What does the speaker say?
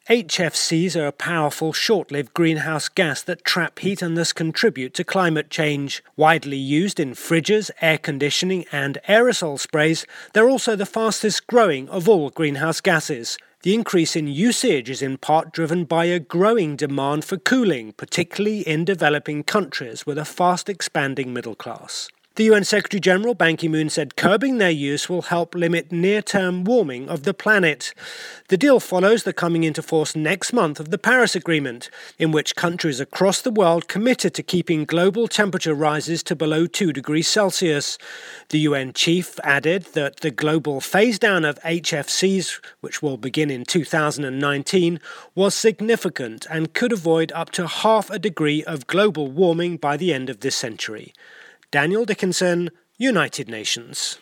HFCs are a powerful, short-lived greenhouse gas that trap heat and thus contribute to climate change. Widely used in fridges, air conditioning and aerosol sprays, they're also the fastest growing of all greenhouse gases. The increase in usage is in part driven by a growing demand for cooling, particularly in developing countries with a fast-expanding middle class. The UN Secretary-General Ban Ki-moon said curbing their use will help limit near-term warming of the planet. The deal follows the coming into force next month of the Paris Agreement, in which countries across the world committed to keeping global temperature rises to below 2 degrees Celsius. The UN chief added that the global phase-down of HFCs, which will begin in 2019, was significant and could avoid up to half a degree of global warming by the end of this century. Daniel Dickinson, United Nations.